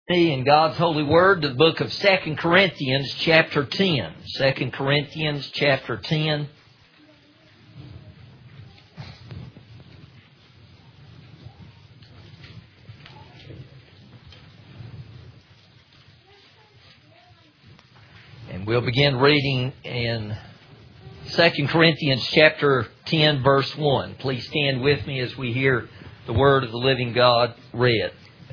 In God's holy word, to the book of 2 Corinthians chapter 10. 2 Corinthians chapter 10. And we'll begin reading in 2 Corinthians chapter 10 verse 1. Please stand with me as we hear the word of the living God read.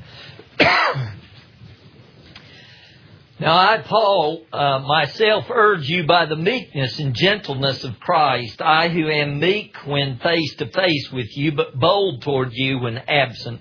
Now I, Paul, myself urge you by the meekness and gentleness of Christ, I who am meek when face to face with you, but bold toward you when absent.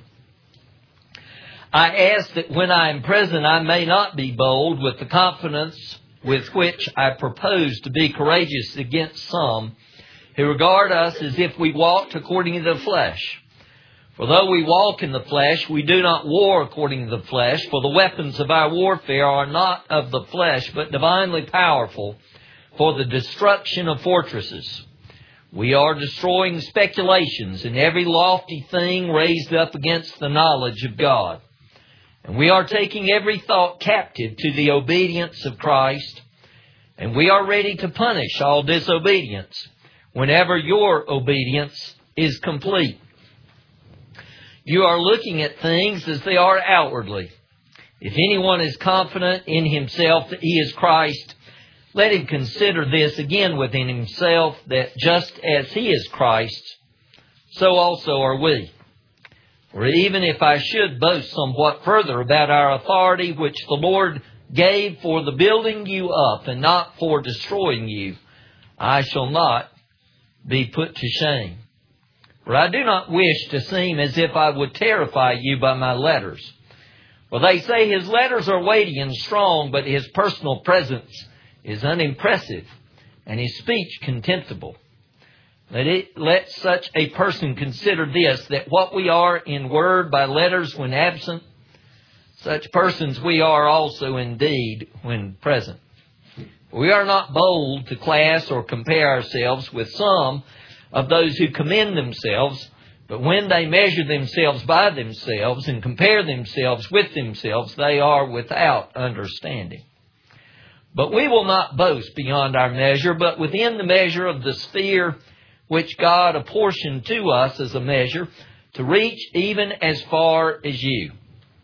I ask that when I am present I may not be bold with the confidence with which I propose to be courageous against some who regard us as if we walked according to the flesh. For though we walk in the flesh, we do not war according to the flesh, for the weapons of our warfare are not of the flesh, but divinely powerful for the destruction of fortresses. We are destroying speculations and every lofty thing raised up against the knowledge of God. And we are taking every thought captive to the obedience of Christ, and we are ready to punish all disobedience whenever your obedience is complete. You are looking at things as they are outwardly. If anyone is confident in himself that he is Christ, let him consider this again within himself, that just as he is Christ, so also are we. For even if I should boast somewhat further about our authority, which the Lord gave for the building you up and not for destroying you, I shall not be put to shame. For I do not wish to seem as if I would terrify you by my letters. For they say his letters are weighty and strong, but his personal presence is unimpressive, and his speech contemptible. Let such a person consider this, that what we are in word by letters when absent, such persons we are also indeed when present. We are not bold to class or compare ourselves with some of those who commend themselves, but when they measure themselves by themselves and compare themselves with themselves, they are without understanding. But we will not boast beyond our measure, but within the measure of the sphere which God apportioned to us as a measure, to reach even as far as you.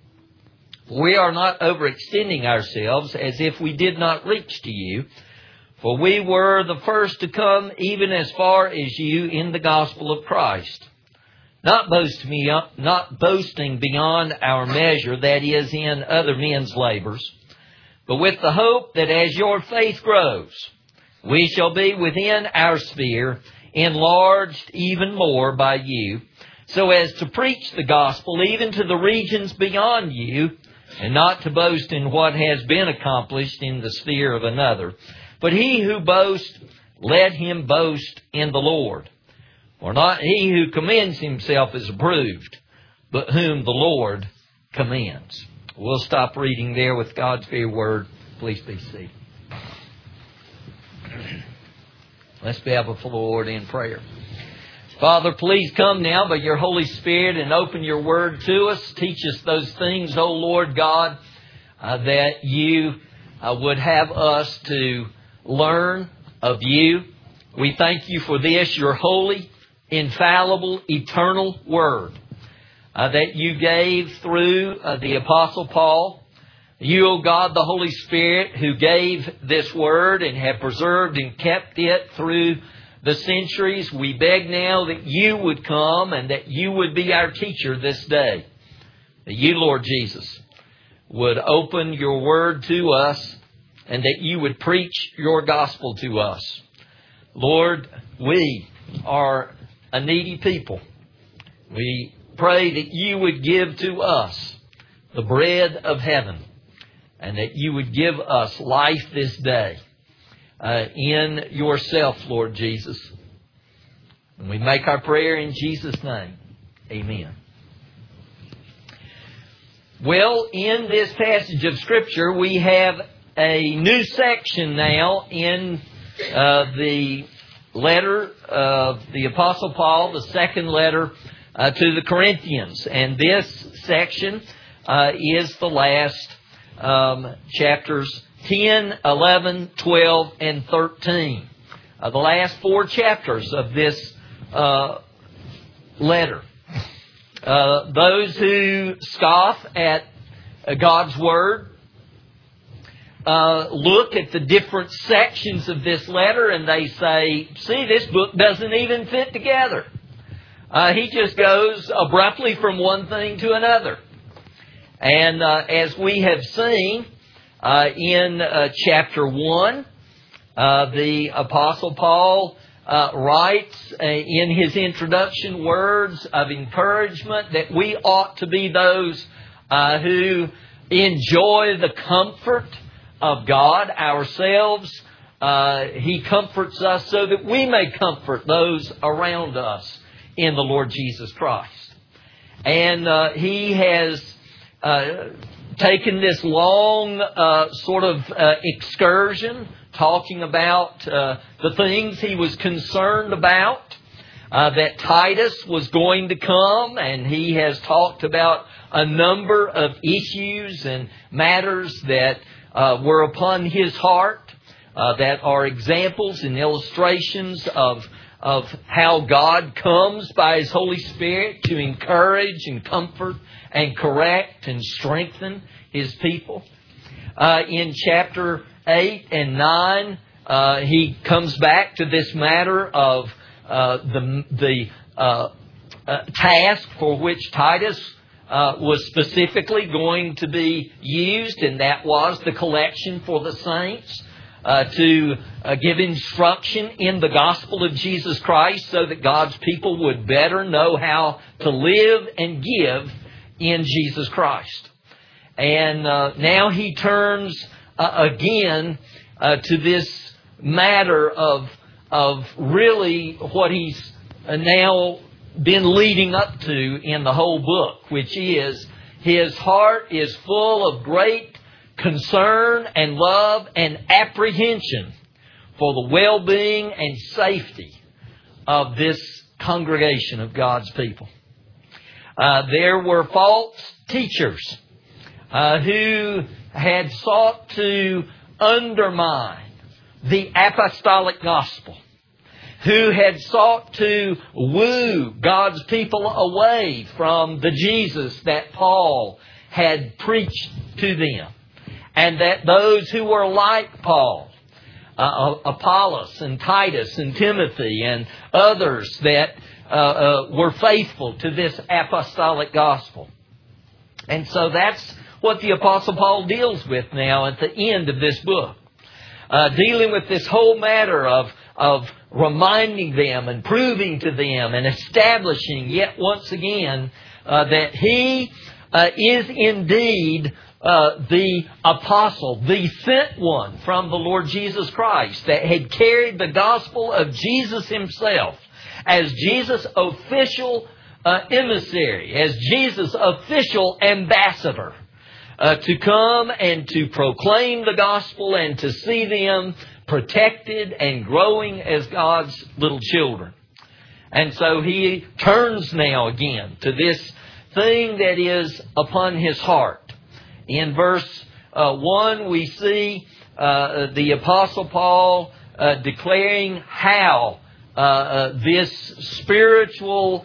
We are not overextending ourselves as if we did not reach to you, for we were the first to come even as far as you in the gospel of Christ. Not boasting beyond our measure, that is, in other men's labors, but with the hope that as your faith grows, we shall be within our sphere, enlarged even more by you, so as to preach the gospel even to the regions beyond you, and not to boast in what has been accomplished in the sphere of another. But he who boasts, let him boast in the Lord. For not he who commends himself is approved, but whom the Lord commends. We'll stop reading there with God's very word. Please be seated. Let's bow before the Lord in prayer. Father, please come now by your Holy Spirit and open your word to us. Teach us those things, O Lord God, that you would have us to learn of you. We thank you for this, your holy, infallible, eternal word that you gave through the Apostle Paul. You, O God, the Holy Spirit, who gave this word and have preserved and kept it through the centuries, we beg now that you would come and that you would be our teacher this day. That you, Lord Jesus, would open your word to us and that you would preach your gospel to us. Lord, we are a needy people. We pray that you would give to us the bread of heaven and that you would give us life this day in yourself, Lord Jesus. And we make our prayer in Jesus' name. Amen. Well, in this passage of Scripture, we have a new section now in the letter of the Apostle Paul, the second letter to the Corinthians. And this section is the last chapters 10, 11, 12, and 13. The last 4 chapters of this letter. Those who scoff at God's Word look at the different sections of this letter and they say, see, this book doesn't even fit together. He just goes abruptly from one thing to another. And as we have seen in chapter 1, the Apostle Paul writes in his introduction words of encouragement that we ought to be those who enjoy the comfort of God ourselves. He comforts us so that we may comfort those around us in the Lord Jesus Christ. And he has taken this long sort of excursion talking about the things he was concerned about, that Titus was going to come, and he has talked about a number of issues and matters that were upon his heart, that are examples and illustrations of how God comes by His Holy Spirit to encourage and comfort and correct and strengthen His people. In chapter 8 and 9, he comes back to this matter of the task for which Titus was specifically going to be used, and that was the collection for the saints to give instruction in the gospel of Jesus Christ so that God's people would better know how to live and give in Jesus Christ. And now he turns again to this matter of really what he's now been leading up to in the whole book, which is his heart is full of great concern and love and apprehension for the well-being and safety of this congregation of God's people. There were false teachers who had sought to undermine the apostolic gospel, who had sought to woo God's people away from the Jesus that Paul had preached to them. And that those who were like Paul, Apollos and Titus and Timothy and others that were faithful to this apostolic gospel. And so that's what the Apostle Paul deals with now at the end of this book. Dealing with this whole matter of reminding them and proving to them and establishing yet once again that he is indeed the apostle, the sent one from the Lord Jesus Christ that had carried the gospel of Jesus Himself as Jesus' official emissary, as Jesus' official ambassador to come and to proclaim the gospel and to see them protected and growing as God's little children. And so he turns now again to this thing that is upon his heart. In verse 1, we see the Apostle Paul declaring how this spiritual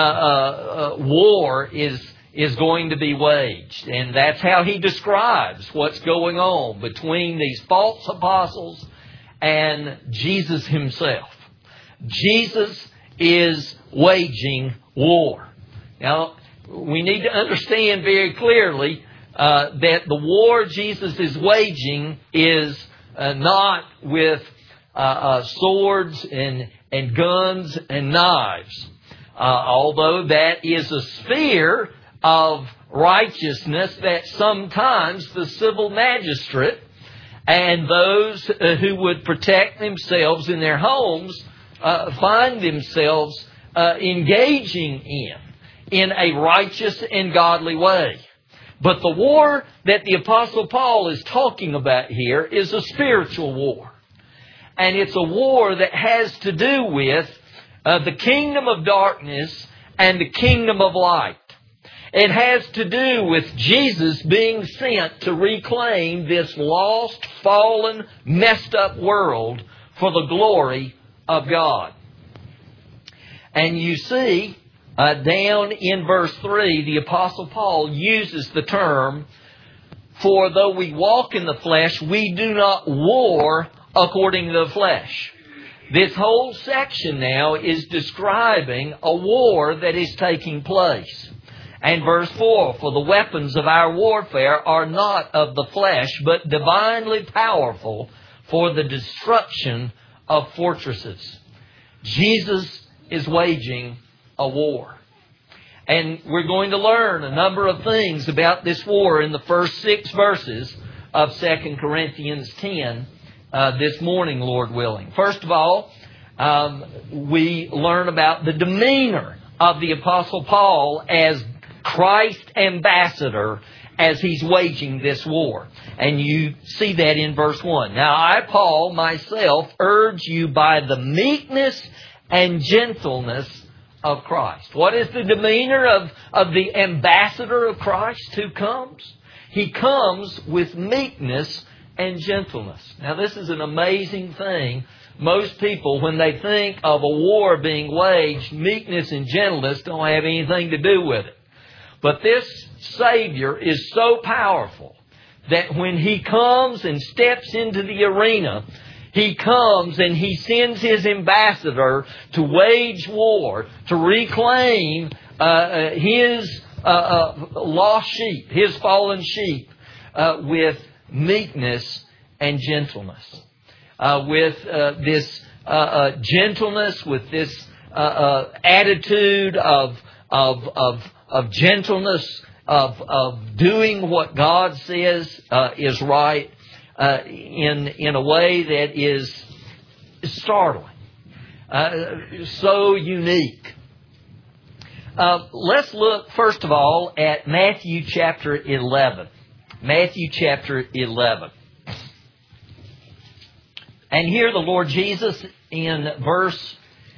war is going to be waged. And that's how he describes what's going on between these false apostles and Jesus Himself. Jesus is waging war. Now, we need to understand very clearly that the war Jesus is waging is not with swords and guns and knives. Although that is a sphere of righteousness that sometimes the civil magistrate and those who would protect themselves in their homes find themselves engaging in a righteous and godly way. But the war that the Apostle Paul is talking about here is a spiritual war. And it's a war that has to do with the kingdom of darkness and the kingdom of light. It has to do with Jesus being sent to reclaim this lost, fallen, messed up world for the glory of God. And you see, down in verse 3, the Apostle Paul uses the term, "For though we walk in the flesh, we do not war according to the flesh." This whole section now is describing a war that is taking place. And verse 4, "For the weapons of our warfare are not of the flesh, but divinely powerful for the destruction of fortresses." Jesus is waging a war. And we're going to learn a number of things about this war in the first 6 verses of 2 Corinthians 10 this morning, Lord willing. First of all, we learn about the demeanor of the Apostle Paul as Christ's ambassador as he's waging this war. And you see that in verse 1. "Now I, Paul, myself, urge you by the meekness and gentleness of Christ." What is the demeanor of the ambassador of Christ who comes? He comes with meekness and gentleness. Now this is an amazing thing. Most people, when they think of a war being waged, meekness and gentleness don't have anything to do with it. But this Savior is so powerful that when He comes and steps into the arena, He comes and He sends His ambassador to wage war, to reclaim His lost sheep, His fallen sheep, with meekness and gentleness. With this gentleness, with this attitude of gentleness, of doing what God says is right, in a way that is startling, so unique. Let's look first of all at Matthew chapter 11. Matthew chapter 11. And here the Lord Jesus in verse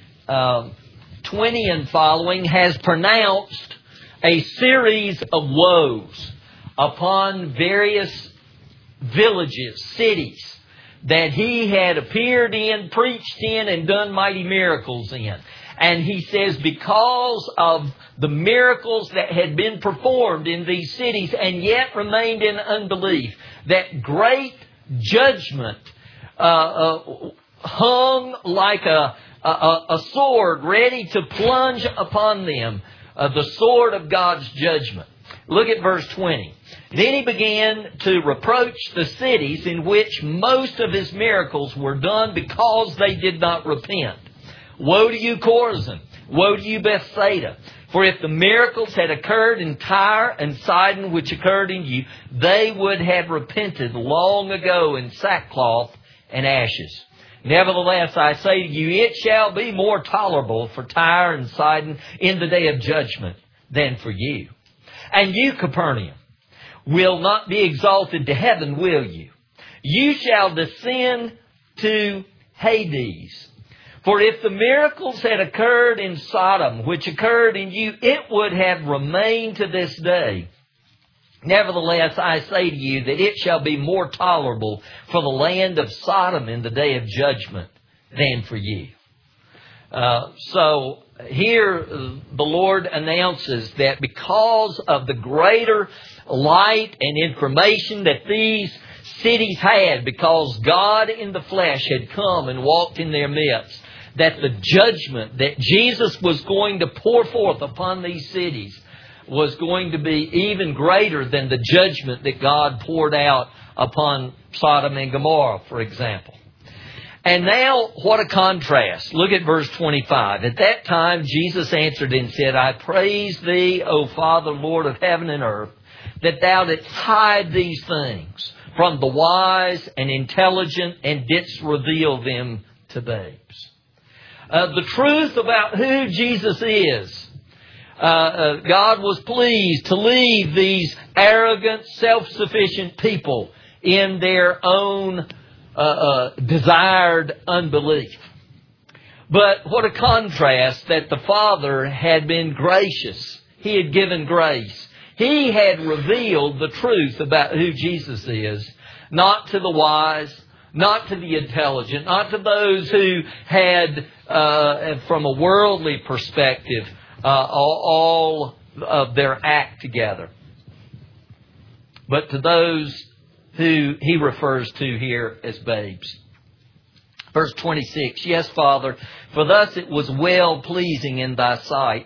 20 and following has pronounced a series of woes upon various villages, cities that He had appeared in, preached in, and done mighty miracles in. And He says because of the miracles that had been performed in these cities and yet remained in unbelief, that great judgment hung like a sword ready to plunge upon them, the sword of God's judgment. Look at verse 20. "Then He began to reproach the cities in which most of His miracles were done because they did not repent. Woe to you, Chorazin! Woe to you, Bethsaida! For if the miracles had occurred in Tyre and Sidon which occurred in you, they would have repented long ago in sackcloth and ashes. Nevertheless, I say to you, it shall be more tolerable for Tyre and Sidon in the day of judgment than for you. And you, Capernaum, will not be exalted to heaven, will you? You shall descend to Hades. For if the miracles had occurred in Sodom, which occurred in you, it would have remained to this day. Nevertheless, I say to you that it shall be more tolerable for the land of Sodom in the day of judgment than for you." So here the Lord announces that because of the greater light and information that these cities had, because God in the flesh had come and walked in their midst, that the judgment that Jesus was going to pour forth upon these cities was going to be even greater than the judgment that God poured out upon Sodom and Gomorrah, for example. And now, what a contrast. Look at verse 25. "At that time, Jesus answered and said, I praise Thee, O Father, Lord of heaven and earth, that Thou didst hide these things from the wise and intelligent and didst reveal them to babes." The truth about who Jesus is, God was pleased to leave these arrogant, self-sufficient people in their own desired unbelief. But what a contrast that the Father had been gracious He had given grace. He had revealed the truth about who Jesus is, not to the wise, not to the intelligent, not to those who had, from a worldly perspective, all of their act together, but to those who He refers to here as babes. Verse 26, yes, Father, for thus it was well-pleasing in Thy sight.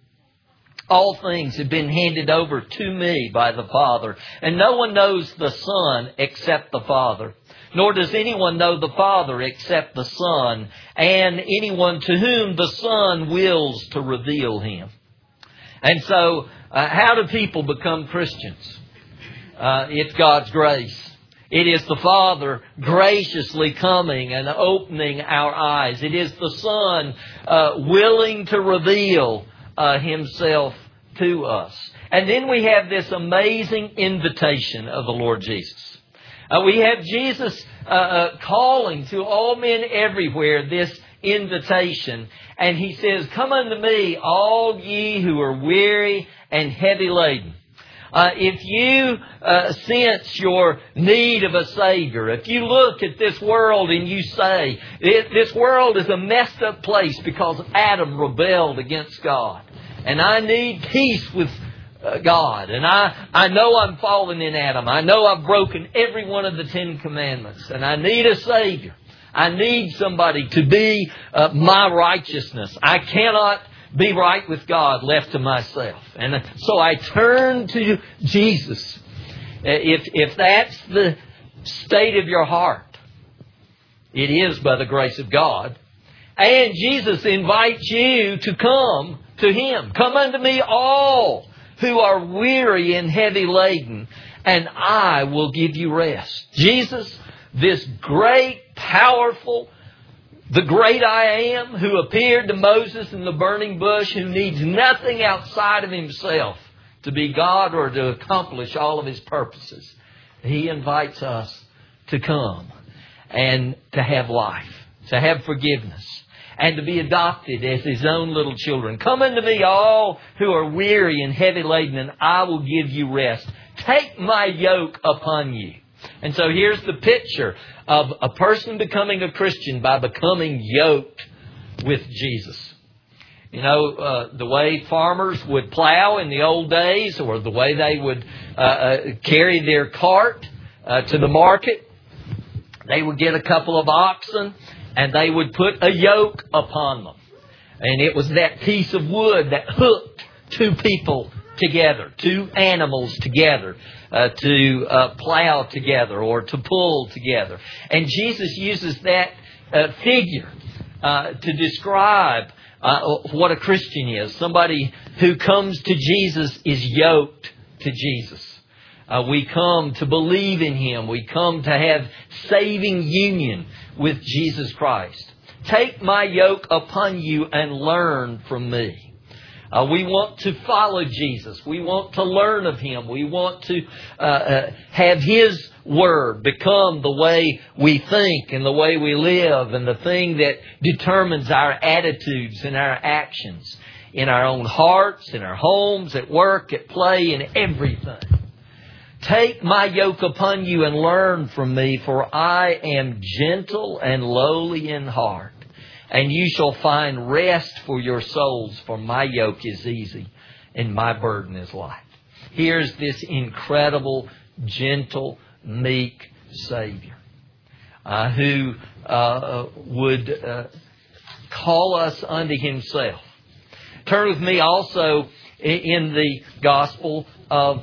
All things have been handed over to me by the Father, and no one knows the Son except the Father, nor does anyone know the Father except the Son, and anyone to whom the Son wills to reveal Him. And so, how do people become Christians? It's God's grace. It is the Father graciously coming and opening our eyes. It is the Son willing to reveal Himself to us. And then we have this amazing invitation of the Lord Jesus. We have Jesus calling to all men everywhere this invitation. And He says, come unto me, all ye who are weary and heavy laden. If you sense your need of a Savior, if you look at this world and you say, this world is a messed up place because Adam rebelled against God, and I need peace with God, and I know I'm fallen in Adam. I know I've broken every one of the 10 Commandments, and I need a Savior. I need somebody to be my righteousness. I cannot be right with God left to myself. And so I turn to Jesus. If that's the state of your heart, it is by the grace of God. And Jesus invites you to come to Him. Come unto me all who are weary and heavy laden, and I will give you rest. Jesus, this great, powerful, the great I Am, who appeared to Moses in the burning bush, who needs nothing outside of Himself to be God or to accomplish all of His purposes. He invites us to come and to have life, to have forgiveness, and to be adopted as His own little children. Come unto me all who are weary and heavy laden, and I will give you rest. Take my yoke upon you. And so here's the picture of a person becoming a Christian by becoming yoked with Jesus. You know, the way farmers would plow in the old days, or the way they would carry their cart to the market, they would get a couple of oxen and they would put a yoke upon them. And it was that piece of wood that hooked two people together, two animals together, to plow together or to pull together. And Jesus uses that figure to describe what a Christian is. Somebody who comes to Jesus is yoked to Jesus. We come to believe in Him. We come to have saving union with Jesus Christ. Take my yoke upon you and learn from me. We want to follow Jesus. We want to learn of Him. We want to have His Word become the way we think and the way we live, and the thing that determines our attitudes and our actions in our own hearts, in our homes, at work, at play, in everything. Take my yoke upon you and learn from me, for I am gentle and lowly in heart, and you shall find rest for your souls, for my yoke is easy and my burden is light. Here's this incredible, gentle, meek Savior who would call us unto Himself. Turn with me also in the Gospel of...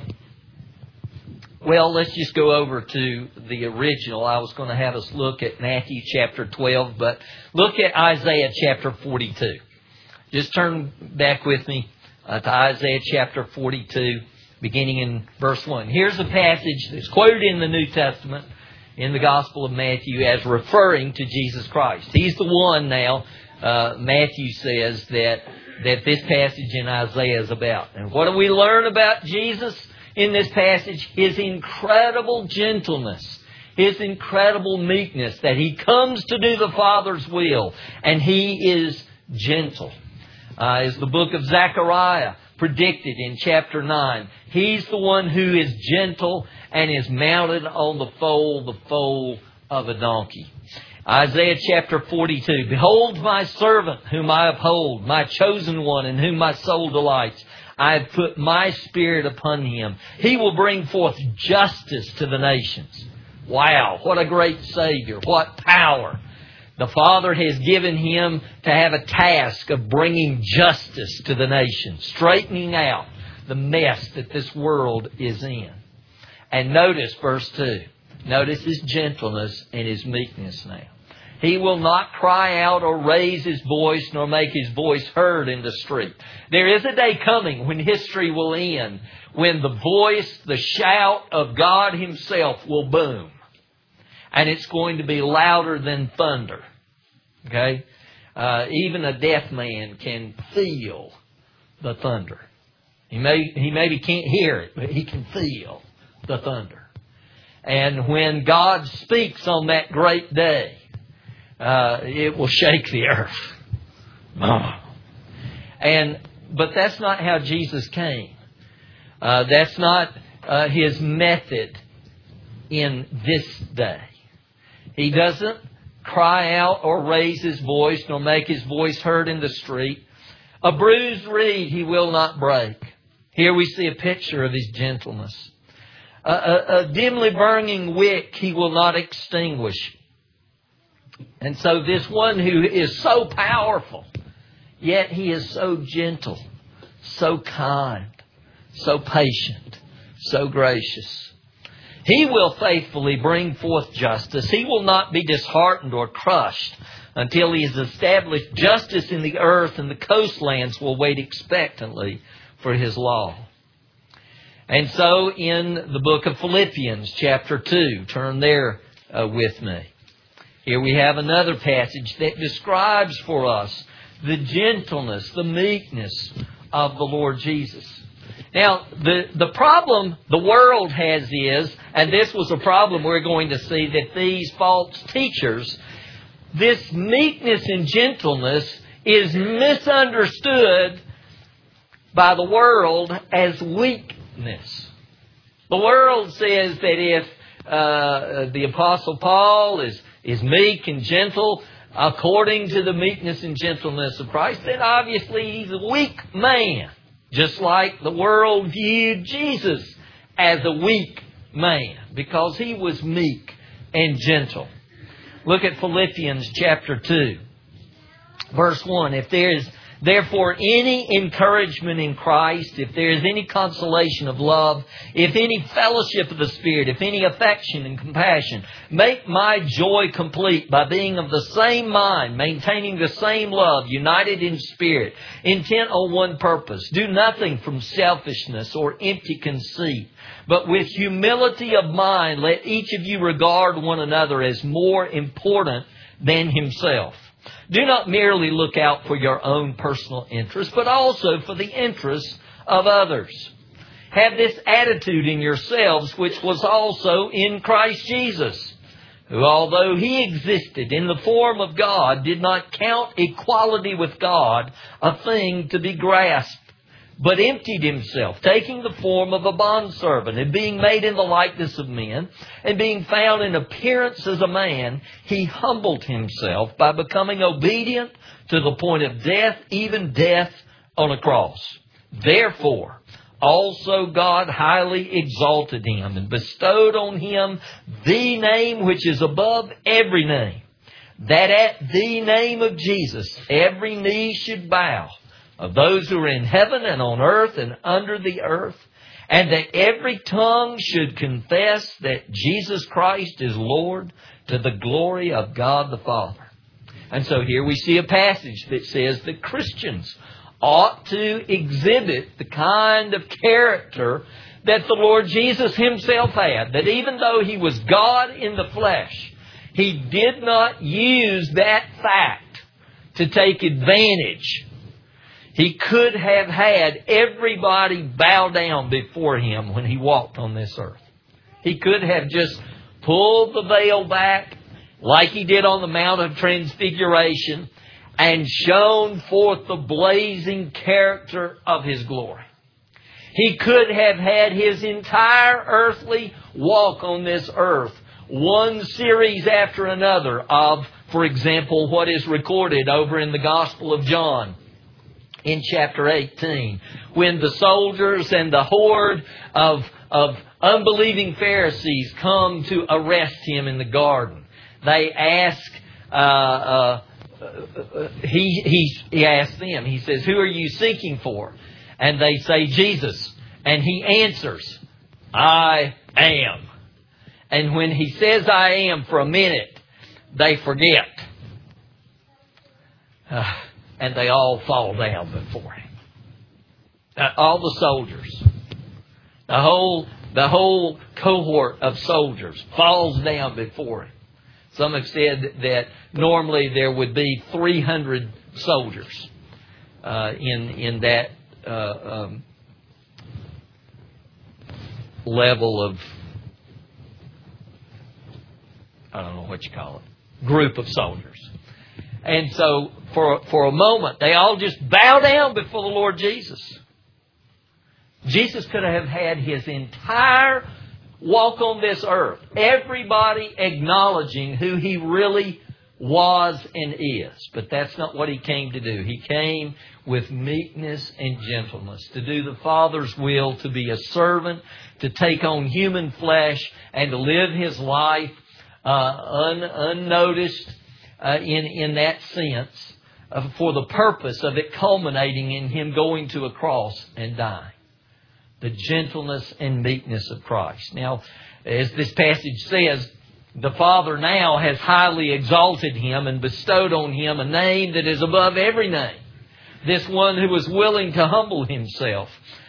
Well, let's just go over to the original. I was going to have us look at Matthew chapter 12, but look at Isaiah chapter 42. Just turn back with me to Isaiah chapter 42, beginning in verse 1. Here's a passage that's quoted in the New Testament in the Gospel of Matthew as referring to Jesus Christ. He's the one now, Matthew says, that this passage in Isaiah is about. And what do we learn about Jesus in this passage? His incredible gentleness, His incredible meekness, that He comes to do the Father's will, and He is gentle. As the book of Zechariah predicted in chapter 9. He's the one who is gentle and is mounted on the foal of a donkey. Isaiah chapter 42. Behold my servant whom I uphold, my chosen one in whom my soul delights. I have put my spirit upon him. He will bring forth justice to the nations. Wow, what a great Savior. What power. The Father has given him to have a task of bringing justice to the nations, straightening out the mess that this world is in. And notice verse 2. Notice his gentleness and his meekness now. He will not cry out or raise his voice nor make his voice heard in the street. There is a day coming when history will end, when the voice, the shout of God himself will boom. And it's going to be louder than thunder. Okay? Even a deaf man can feel the thunder. He maybe can't hear it, but he can feel the thunder. And when God speaks on that great day, it will shake the earth. But that's not how Jesus came. That's not his method in this day. He doesn't cry out or raise his voice nor make his voice heard in the street. A bruised reed he will not break. Here we see a picture of his gentleness. A dimly burning wick he will not extinguish. And so this one who is so powerful, yet he is so gentle, so kind, so patient, so gracious. He will faithfully bring forth justice. He will not be disheartened or crushed until he has established justice in the earth, and the coastlands will wait expectantly for his law. And so in the book of Philippians chapter 2, turn there with me. Here we have another passage that describes for us the gentleness, the meekness of the Lord Jesus. Now, the problem the world has is, and this was a problem we're going to see, that these false teachers, this meekness and gentleness is misunderstood by the world as weakness. The world says that if the Apostle Paul is meek and gentle according to the meekness and gentleness of Christ, then obviously he's a weak man. Just like the world viewed Jesus as a weak man, because he was meek and gentle. Look at Philippians chapter 2, verse 1. If there is therefore any encouragement in Christ, if there is any consolation of love, if any fellowship of the Spirit, if any affection and compassion, make my joy complete by being of the same mind, maintaining the same love, united in spirit, intent on one purpose. Do nothing from selfishness or empty conceit, but with humility of mind, let each of you regard one another as more important than himself. Do not merely look out for your own personal interests, but also for the interests of others. Have this attitude in yourselves, which was also in Christ Jesus, who, although he existed in the form of God, did not count equality with God a thing to be grasped, but emptied himself, taking the form of a bondservant, and being made in the likeness of men, and being found in appearance as a man, he humbled himself by becoming obedient to the point of death, even death on a cross. Therefore, also God highly exalted him and bestowed on him the name which is above every name, that at the name of Jesus every knee should bow, of those who are in heaven and on earth and under the earth, and that every tongue should confess that Jesus Christ is Lord, to the glory of God the Father. And so here we see a passage that says that Christians ought to exhibit the kind of character that the Lord Jesus himself had. That even though he was God in the flesh, he did not use that fact to take advantage. He could have had everybody bow down before him when he walked on this earth. He could have just pulled the veil back like he did on the Mount of Transfiguration and shown forth the blazing character of his glory. He could have had His entire earthly walk on this earth, one series after another of, for example, what is recorded over in the Gospel of John in chapter 18, when the soldiers and the horde of unbelieving Pharisees come to arrest Him in the garden. They ask, he asks them, he says, "Who are you seeking for?" And they say, "Jesus." And He answers, "I am." And when He says, "I am," for a minute, they forget. And they all fall down before Him. All the soldiers. The whole cohort of soldiers falls down before Him. Some have said that normally there would be 300 soldiers in that level of, I don't know what you call it, group of soldiers. And so for a moment, they all just bow down before the Lord Jesus. Jesus could have had His entire walk on this earth, everybody acknowledging who He really was and is. But that's not what He came to do. He came with meekness and gentleness, to do the Father's will, to be a servant, to take on human flesh, and to live His life unnoticed in that sense, for the purpose of it culminating in Him going to a cross and dying. The gentleness and meekness of Christ. Now, as this passage says, the Father now has highly exalted Him and bestowed on Him a name that is above every name. This one who was willing to humble Himself.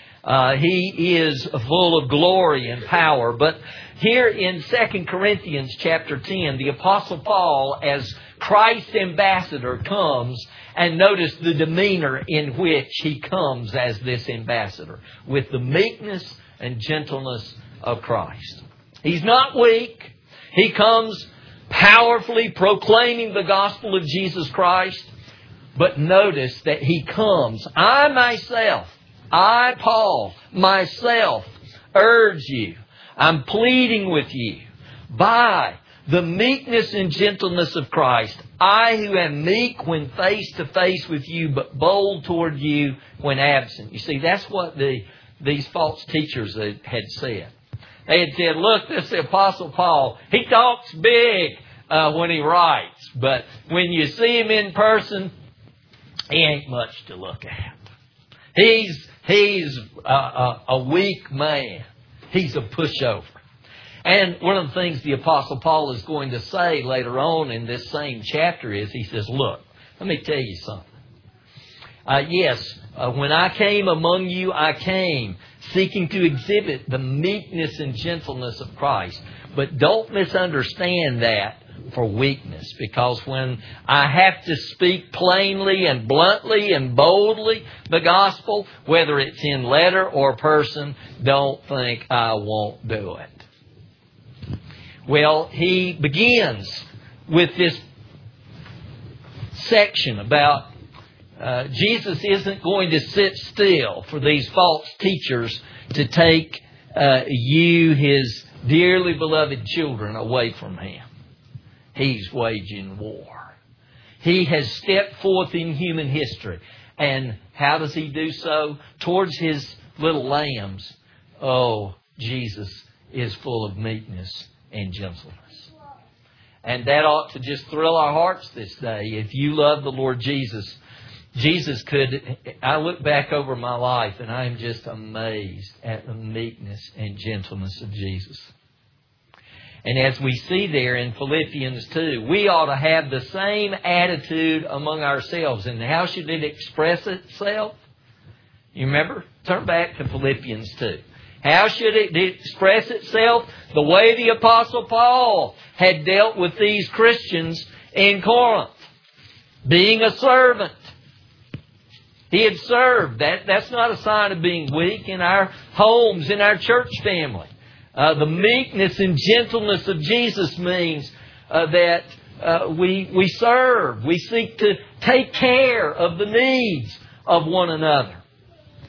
He is full of glory and power. But here in 2 Corinthians chapter 10, the Apostle Paul, as Christ's ambassador, comes, and notice the demeanor in which he comes as this ambassador, with the meekness and gentleness of Christ. He's not weak. He comes powerfully proclaiming the gospel of Jesus Christ. But notice that he comes, "I myself, I, Paul, myself, urge you. I'm pleading with you by the meekness and gentleness of Christ. I who am meek when face to face with you, but bold toward you when absent." You see, that's what these false teachers had said. They had said, "Look, this is the Apostle Paul. He talks big when he writes, but when you see him in person, he ain't much to look at. He's a weak man. He's a pushover." And one of the things the Apostle Paul is going to say later on in this same chapter is, he says, "Look, let me tell you something. When I came among you, I came seeking to exhibit the meekness and gentleness of Christ. But don't misunderstand that for weakness, because when I have to speak plainly and bluntly and boldly the gospel, whether it's in letter or person, don't think I won't do it." Well, he begins with this section about Jesus isn't going to sit still for these false teachers to take you, His dearly beloved children, away from Him. He's waging war. He has stepped forth in human history. And how does He do so? Towards His little lambs. Oh, Jesus is full of meekness and gentleness. And that ought to just thrill our hearts this day. If you love the Lord Jesus, I look back over my life and I am just amazed at the meekness and gentleness of Jesus. And as we see there in Philippians 2, we ought to have the same attitude among ourselves. And how should it express itself? You remember? Turn back to Philippians 2. How should it express itself? The way the Apostle Paul had dealt with these Christians in Corinth. Being a servant. He had served. That's not a sign of being weak in our homes, in our church family. The meekness and gentleness of Jesus means that we serve. We seek to take care of the needs of one another.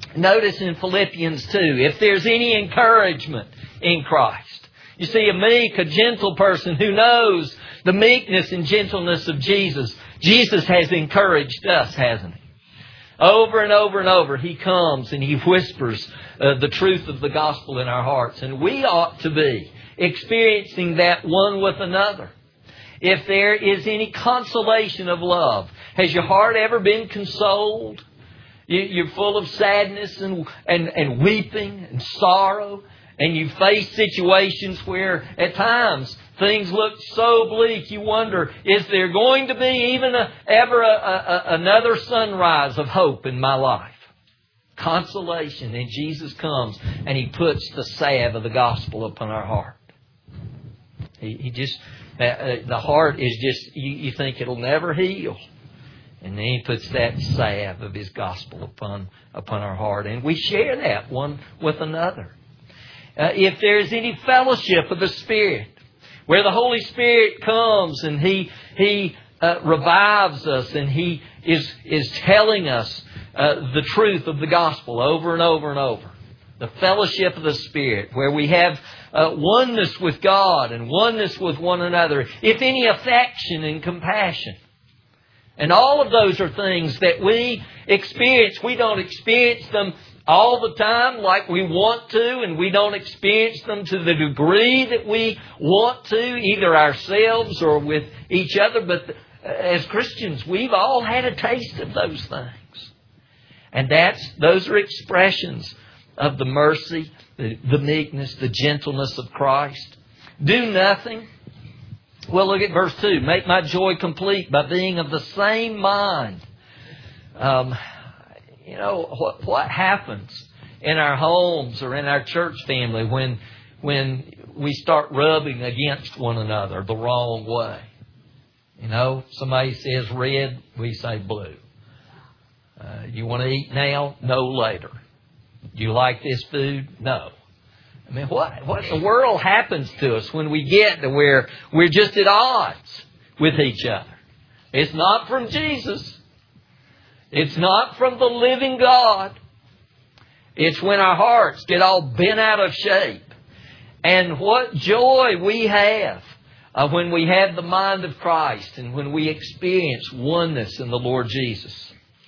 Notice in Philippians 2, if there's any encouragement in Christ. You see, a meek, a gentle person who knows the meekness and gentleness of Jesus. Jesus has encouraged us, hasn't He? Over and over and over, He comes and He whispers the truth of the gospel in our hearts. And we ought to be experiencing that one with another. If there is any consolation of love, has your heart ever been consoled? You're full of sadness and weeping and sorrow. And you face situations where at times things look so bleak. You wonder, is there going to be even ever another sunrise of hope in my life? Consolation. And Jesus comes and He puts the salve of the gospel upon our heart. He just, the heart is just, you think it'll never heal. And then He puts that salve of His gospel upon our heart. And we share that one with another. If there's any fellowship of the Spirit, where the Holy Spirit comes and He revives us and He is telling us the truth of the gospel over and over and over. The fellowship of the Spirit, where we have oneness with God and oneness with one another. If any affection and compassion. And all of those are things that we experience. We don't experience them all the time like we want to, and we don't experience them to the degree that we want to, either ourselves or with each other. But as Christians, we've all had a taste of those things. And those are expressions of the mercy, the meekness, the gentleness of Christ. Do nothing. Well, look at verse 2. Make my joy complete by being of the same mind. You know, what happens in our homes or in our church family when we start rubbing against one another the wrong way? You know, somebody says red, we say blue. You want to eat now? No, later. Do you like this food? No. I mean, what in the world happens to us when we get to where we're just at odds with each other? It's not from Jesus. It's not from the living God. It's when our hearts get all bent out of shape. And what joy we have when we have the mind of Christ and when we experience oneness in the Lord Jesus.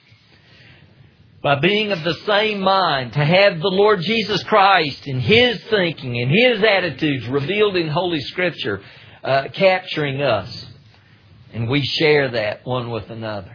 By being of the same mind, to have the Lord Jesus Christ and His thinking and His attitudes revealed in Holy Scripture, capturing us. And we share that one with another.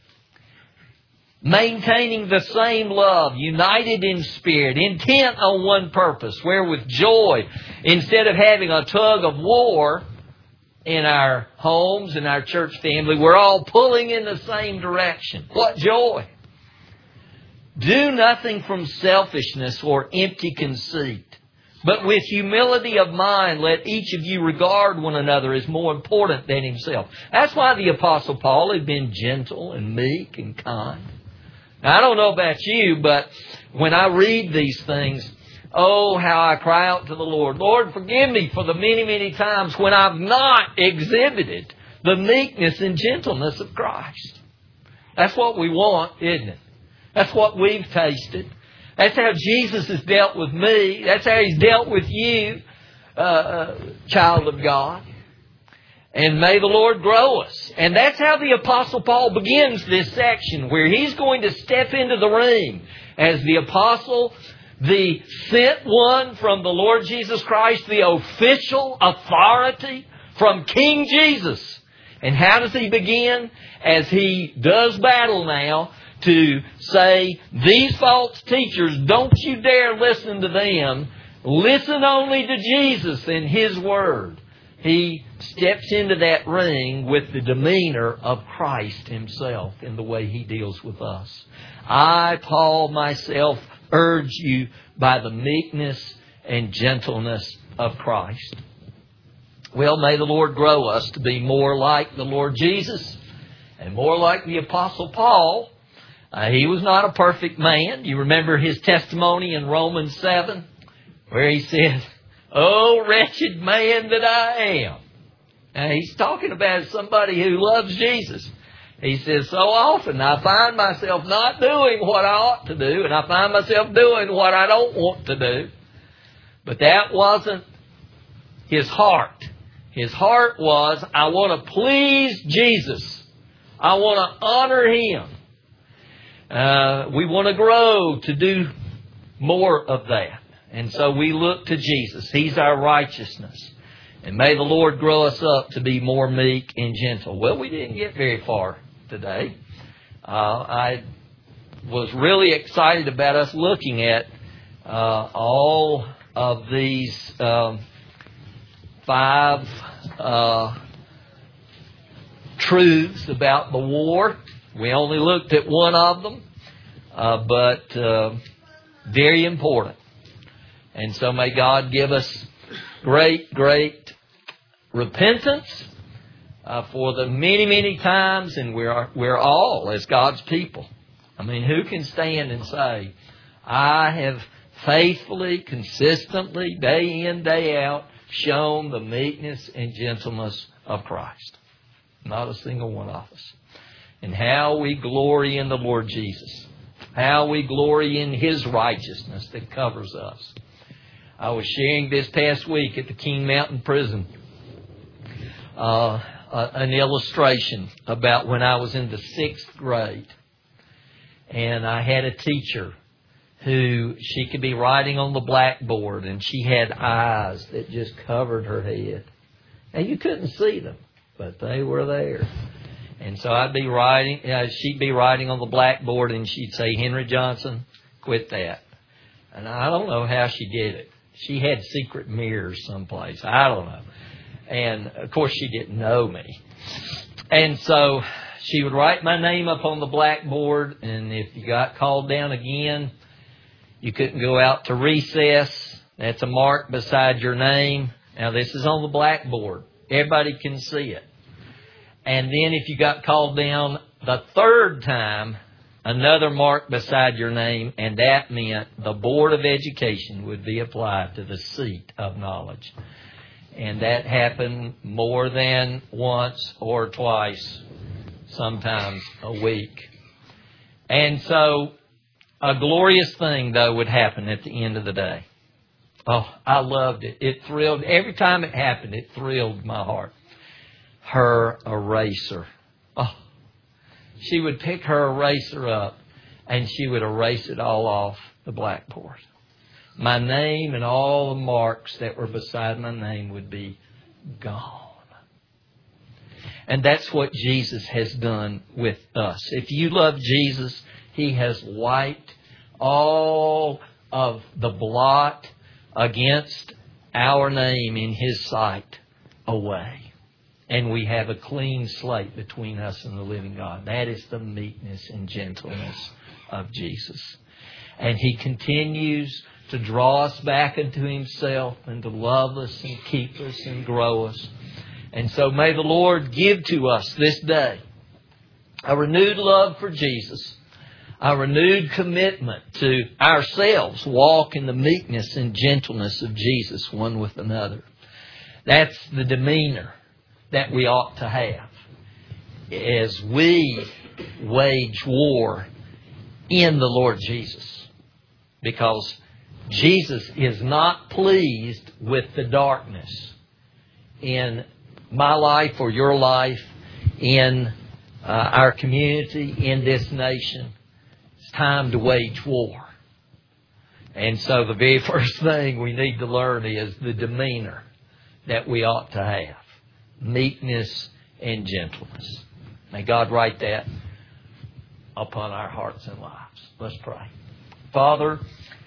Maintaining the same love, united in spirit, intent on one purpose, where with joy, instead of having a tug of war in our homes and our church family, we're all pulling in the same direction. What joy! Do nothing from selfishness or empty conceit, but with humility of mind, let each of you regard one another as more important than himself. That's why the Apostle Paul had been gentle and meek and kind. Now, I don't know about you, but when I read these things, oh, how I cry out to the Lord. Lord, forgive me for the many, many times when I've not exhibited the meekness and gentleness of Christ. That's what we want, isn't it? That's what we've tasted. That's how Jesus has dealt with me. That's how He's dealt with you, child of God. And may the Lord grow us. And that's how the Apostle Paul begins this section, where he's going to step into the ring as the apostle, the sent one from the Lord Jesus Christ, the official authority from King Jesus. And how does he begin? As he does battle now to say, these false teachers, don't you dare listen to them. Listen only to Jesus and His Word. He steps into that ring with the demeanor of Christ Himself in the way He deals with us. I, Paul, myself, urge you by the meekness and gentleness of Christ. Well, may the Lord grow us to be more like the Lord Jesus and more like the Apostle Paul. He was not a perfect man. You remember his testimony in Romans 7, where he said, "Oh, wretched man that I am." Now, he's talking about somebody who loves Jesus. He says, so often I find myself not doing what I ought to do, and I find myself doing what I don't want to do. But that wasn't his heart. His heart was, I want to please Jesus. I want to honor Him. We want to grow to do more of that. And so we look to Jesus. He's our righteousness. And may the Lord grow us up to be more meek and gentle. Well, we didn't get very far today. I was really excited about us looking at all of these 5 truths about the war. We only looked at one of them, but very important. And so may God give us great repentance for the many times, and we're all as God's people. I mean, who can stand and say, I have faithfully, consistently, day in, day out, shown the meekness and gentleness of Christ? Not a single one of us. And how we glory in the Lord Jesus. How we glory in His righteousness that covers us. I was sharing this past week at the King Mountain Prison an illustration about when I was in the 6th grade. And I had a teacher who she could be writing on the blackboard, and she had eyes that just covered her head. And you couldn't see them, but they were there. And so I'd be writing, she'd be writing on the blackboard, and she'd say, Henry Johnson, quit that. And I don't know how she did it. She had secret mirrors someplace. I don't know. And, of course, she didn't know me. And so she would write my name up on the blackboard, and if you got called down again, you couldn't go out to recess. That's a mark beside your name. Now, this is on the blackboard. Everybody can see it. And then if you got called down the 3rd time, another mark beside your name, and that meant the Board of Education would be applied to the seat of knowledge. And that happened more than once or twice, sometimes a week. And so a glorious thing, though, would happen at the end of the day. Oh, I loved it. It thrilled. Every time it happened, it thrilled my heart. Her eraser. Oh, she would pick her eraser up and she would erase it all off the blackboard. My name and all the marks that were beside my name would be gone. And that's what Jesus has done with us. If you love Jesus, He has wiped all of the blot against our name in His sight away. And we have a clean slate between us and the living God. That is the meekness and gentleness of Jesus. And He continues to draw us back into Himself and to love us and keep us and grow us. And so may the Lord give to us this day a renewed love for Jesus, a renewed commitment to ourselves, walk in the meekness and gentleness of Jesus one with another. That's the demeanor that we ought to have as we wage war in the Lord Jesus. Because Jesus is not pleased with the darkness in my life or your life, in our community, in this nation. It's time to wage war. And so the very first thing we need to learn is the demeanor that we ought to have. Meekness and gentleness. May God write that upon our hearts and lives. Let's pray. Father,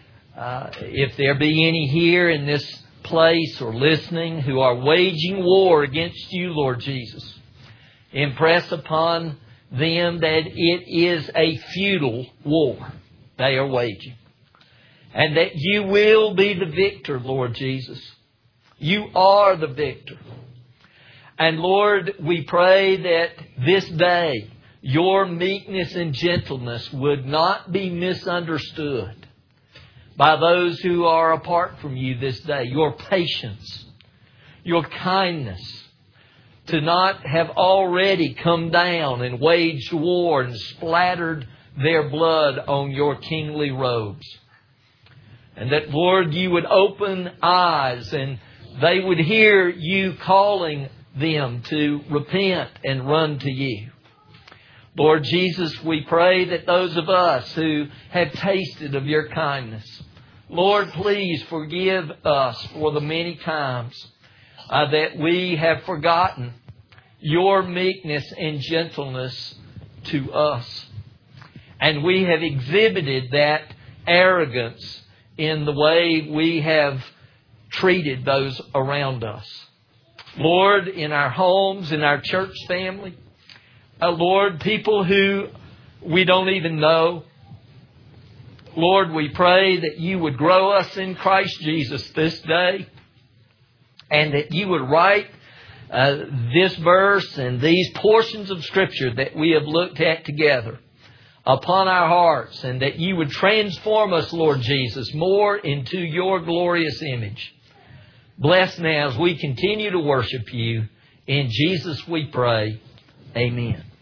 if there be any here in this place or listening who are waging war against You, Lord Jesus, impress upon them that it is a futile war they are waging. And that You will be the victor, Lord Jesus. You are the victor. And Lord, we pray that this day Your meekness and gentleness would not be misunderstood by those who are apart from You this day. Your patience, Your kindness, to not have already come down and waged war and splattered their blood on your kingly robes. And that, Lord, you would open eyes and they would hear you calling them to repent and run to you. Lord Jesus, we pray that those of us who have tasted of your kindness, Lord, please forgive us for the many times that we have forgotten your meekness and gentleness to us. And we have exhibited that arrogance in the way we have treated those around us. Lord, in our homes, in our church family, Lord, people who we don't even know, Lord, we pray that you would grow us in Christ Jesus this day, and that you would write this verse and these portions of Scripture that we have looked at together upon our hearts, and that you would transform us, Lord Jesus, more into your glorious image. Bless now as we continue to worship you. In Jesus we pray. Amen.